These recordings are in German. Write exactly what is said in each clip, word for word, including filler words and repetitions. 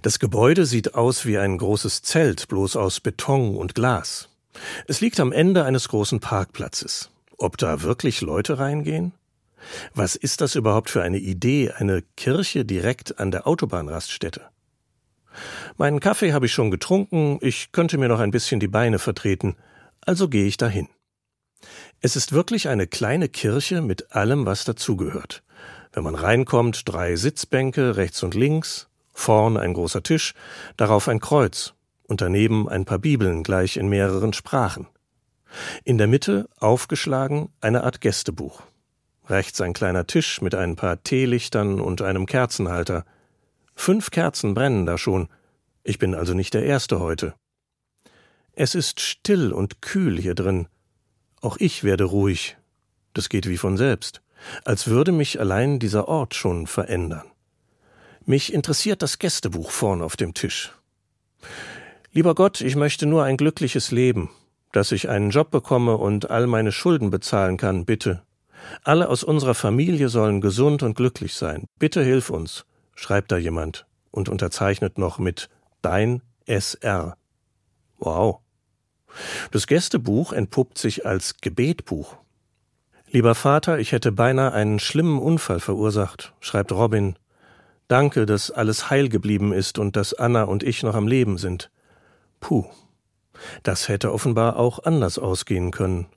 Das Gebäude sieht aus wie ein großes Zelt, bloß aus Beton und Glas. Es liegt am Ende eines großen Parkplatzes. Ob da wirklich Leute reingehen? Was ist das überhaupt für eine Idee, eine Kirche direkt an der Autobahnraststätte? Meinen Kaffee habe ich schon getrunken, ich könnte mir noch ein bisschen die Beine vertreten, also gehe ich dahin. Es ist wirklich eine kleine Kirche mit allem, was dazugehört. Wenn man reinkommt, drei Sitzbänke rechts und links, vorn ein großer Tisch, darauf ein Kreuz und daneben ein paar Bibeln gleich in mehreren Sprachen. In der Mitte, aufgeschlagen, eine Art Gästebuch. Rechts ein kleiner Tisch mit ein paar Teelichtern und einem Kerzenhalter. Fünf Kerzen brennen da schon. Ich bin also nicht der Erste heute. Es ist still und kühl hier drin. Auch ich werde ruhig. Das geht wie von selbst. Als würde mich allein dieser Ort schon verändern. Mich interessiert das Gästebuch vorn auf dem Tisch. Lieber Gott, ich möchte nur ein glückliches Leben, dass ich einen Job bekomme und all meine Schulden bezahlen kann, bitte. Alle aus unserer Familie sollen gesund und glücklich sein. Bitte hilf uns, schreibt da jemand und unterzeichnet noch mit Dein S R. Wow. Das Gästebuch entpuppt sich als Gebetbuch. Lieber Vater, ich hätte beinahe einen schlimmen Unfall verursacht, schreibt Robin. Danke, dass alles heil geblieben ist und dass Anna und ich noch am Leben sind. Puh, das hätte offenbar auch anders ausgehen können.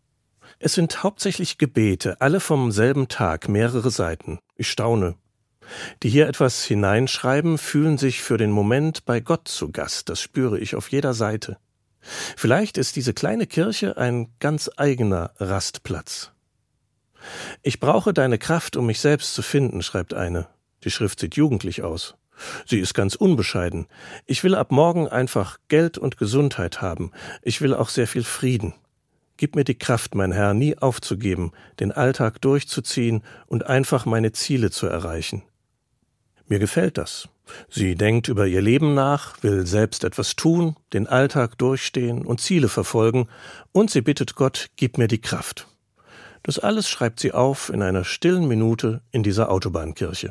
Es sind hauptsächlich Gebete, alle vom selben Tag, mehrere Seiten. Ich staune. Die hier etwas hineinschreiben, fühlen sich für den Moment bei Gott zu Gast, das spüre ich auf jeder Seite. Vielleicht ist diese kleine Kirche ein ganz eigener Rastplatz. Ich brauche deine Kraft, um mich selbst zu finden, schreibt eine. Die Schrift sieht jugendlich aus. Sie ist ganz unbescheiden. Ich will ab morgen einfach Geld und Gesundheit haben. Ich will auch sehr viel Frieden. Gib mir die Kraft, mein Herr, nie aufzugeben, den Alltag durchzuziehen und einfach meine Ziele zu erreichen. Mir gefällt das. Sie denkt über ihr Leben nach, will selbst etwas tun, den Alltag durchstehen und Ziele verfolgen, und sie bittet Gott, gib mir die Kraft. Das alles schreibt sie auf in einer stillen Minute in dieser Autobahnkirche.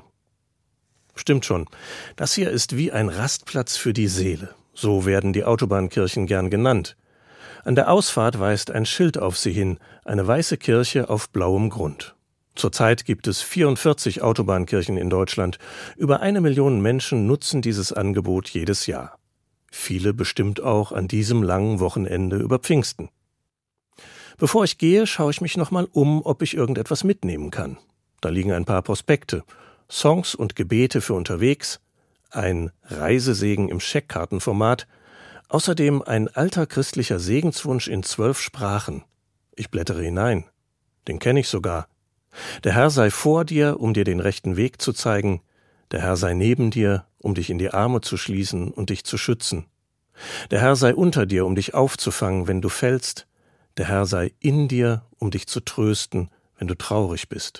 Stimmt schon, das hier ist wie ein Rastplatz für die Seele. So werden die Autobahnkirchen gern genannt. An der Ausfahrt weist ein Schild auf sie hin, eine weiße Kirche auf blauem Grund. Zurzeit gibt es vierundvierzig Autobahnkirchen in Deutschland. Über eine Million Menschen nutzen dieses Angebot jedes Jahr. Viele bestimmt auch an diesem langen Wochenende über Pfingsten. Bevor ich gehe, schaue ich mich nochmal um, ob ich irgendetwas mitnehmen kann. Da liegen ein paar Prospekte, Songs und Gebete für unterwegs, ein Reisesegen im Scheckkartenformat, außerdem ein alter christlicher Segenswunsch in zwölf Sprachen. Ich blättere hinein. Den kenne ich sogar. Der Herr sei vor dir, um dir den rechten Weg zu zeigen. Der Herr sei neben dir, um dich in die Arme zu schließen und dich zu schützen. Der Herr sei unter dir, um dich aufzufangen, wenn du fällst. Der Herr sei in dir, um dich zu trösten, wenn du traurig bist.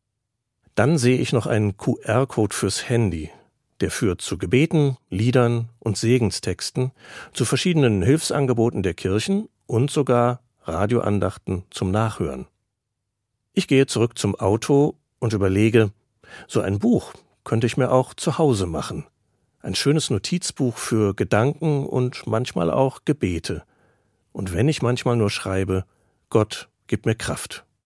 Dann sehe ich noch einen Q R-Code fürs Handy. Der führt zu Gebeten, Liedern und Segenstexten, zu verschiedenen Hilfsangeboten der Kirchen und sogar Radioandachten zum Nachhören. Ich gehe zurück zum Auto und überlege, so ein Buch könnte ich mir auch zu Hause machen. Ein schönes Notizbuch für Gedanken und manchmal auch Gebete. Und wenn ich manchmal nur schreibe, Gott, gib mir Kraft.